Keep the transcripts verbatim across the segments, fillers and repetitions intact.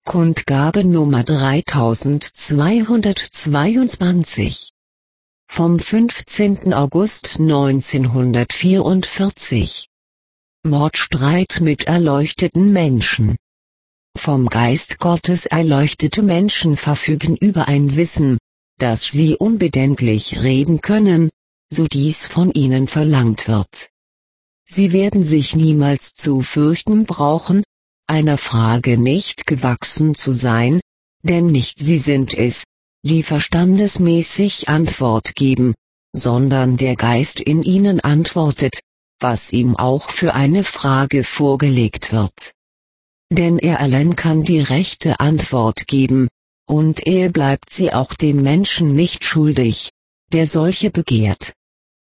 Kundgabe Nummer dreitausendzweihundertzweiundzwanzig. Vom fünfzehnten August neunzehnhundertvierundvierzig. Mordstreit mit erleuchteten Menschen. Vom Geist Gottes erleuchtete Menschen verfügen über ein Wissen, dass sie unbedenklich reden können, so dies von ihnen verlangt wird. Sie werden sich niemals zu fürchten brauchen, einer Frage nicht gewachsen zu sein, denn nicht sie sind es, die verstandesmäßig Antwort geben, sondern der Geist in ihnen antwortet, was ihm auch für eine Frage vorgelegt wird. Denn er allein kann die rechte Antwort geben, und er bleibt sie auch dem Menschen nicht schuldig, der solche begehrt.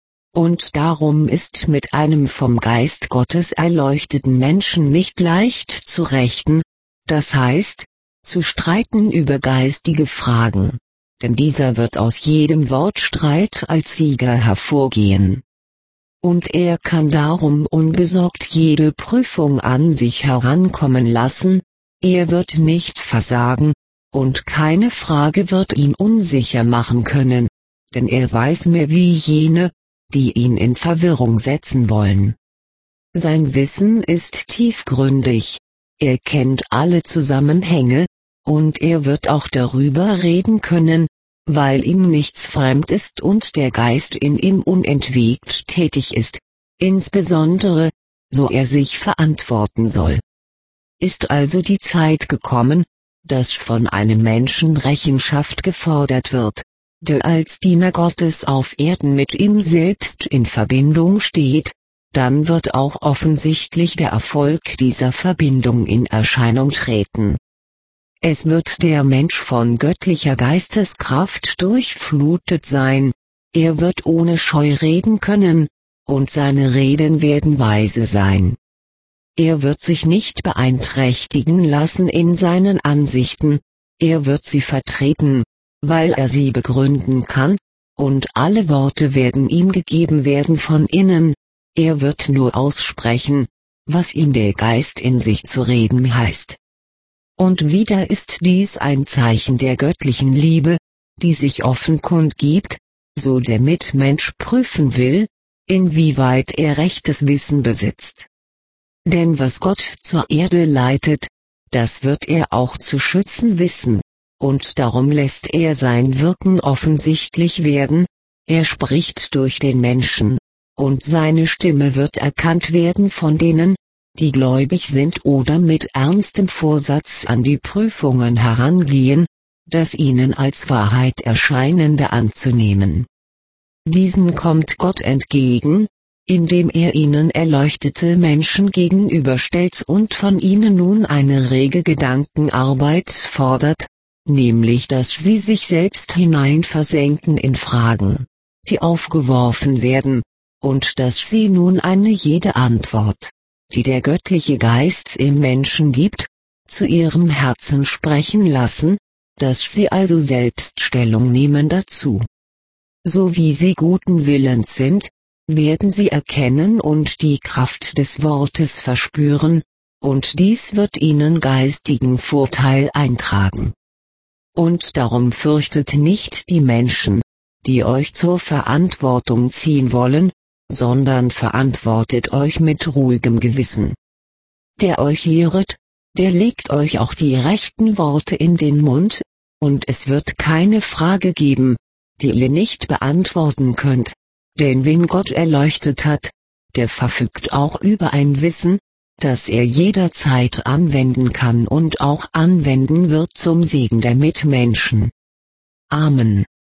Und darum ist mit einem vom Geist Gottes erleuchteten Menschen nicht leicht zu rechten, das heißt, zu streiten über geistige Fragen, denn dieser wird aus jedem Wortstreit als Sieger hervorgehen. Und er kann darum unbesorgt jede Prüfung an sich herankommen lassen, er wird nicht versagen, und keine Frage wird ihn unsicher machen können, denn er weiß mehr wie jene, die ihn in Verwirrung setzen wollen. Sein Wissen ist tiefgründig, er kennt alle Zusammenhänge, und er wird auch darüber reden können, weil ihm nichts fremd ist und der Geist in ihm unentwegt tätig ist, insbesondere, so er sich verantworten soll. Ist also die Zeit gekommen, dass von einem Menschen Rechenschaft gefordert wird, der als Diener Gottes auf Erden mit ihm selbst in Verbindung steht, dann wird auch offensichtlich der Erfolg dieser Verbindung in Erscheinung treten. Es wird der Mensch von göttlicher Geisteskraft durchflutet sein, er wird ohne Scheu reden können, und seine Reden werden weise sein. Er wird sich nicht beeinträchtigen lassen in seinen Ansichten, er wird sie vertreten, weil er sie begründen kann, und alle Worte werden ihm gegeben werden von innen, er wird nur aussprechen, was ihm der Geist in sich zu reden heißt. Und wieder ist dies ein Zeichen der göttlichen Liebe, die sich offen kundgibt, so der Mitmensch prüfen will, inwieweit er rechtes Wissen besitzt. Denn was Gott zur Erde leitet, das wird er auch zu schützen wissen. Und darum lässt er sein Wirken offensichtlich werden, er spricht durch den Menschen, und seine Stimme wird erkannt werden von denen, die gläubig sind oder mit ernstem Vorsatz an die Prüfungen herangehen, das ihnen als Wahrheit erscheinende anzunehmen. Diesen kommt Gott entgegen, indem er ihnen erleuchtete Menschen gegenüberstellt und von ihnen nun eine rege Gedankenarbeit fordert, nämlich dass sie sich selbst hineinversenken in Fragen, die aufgeworfen werden, und dass sie nun eine jede Antwort, die der göttliche Geist im Menschen gibt, zu ihrem Herzen sprechen lassen, dass sie also selbst Stellung nehmen dazu. So wie sie guten Willens sind, werden sie erkennen und die Kraft des Wortes verspüren, und dies wird ihnen geistigen Vorteil eintragen. Und darum fürchtet nicht die Menschen, die euch zur Verantwortung ziehen wollen, sondern verantwortet euch mit ruhigem Gewissen. Der euch lehret, der legt euch auch die rechten Worte in den Mund, und es wird keine Frage geben, die ihr nicht beantworten könnt, denn wen Gott erleuchtet hat, der verfügt auch über ein Wissen, das er jederzeit anwenden kann und auch anwenden wird zum Segen der Mitmenschen. Amen.